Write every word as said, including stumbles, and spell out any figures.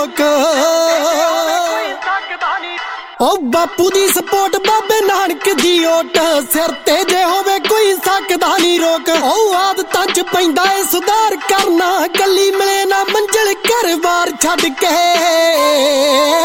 O Bapu the support बाबे नानक दी ओट सिर ते जे होवे कोई सकदा नी रोक। ओ आदतां च पैंदा ए सुधार करना गली मिले ना मंजिल घर बार छड्ड के।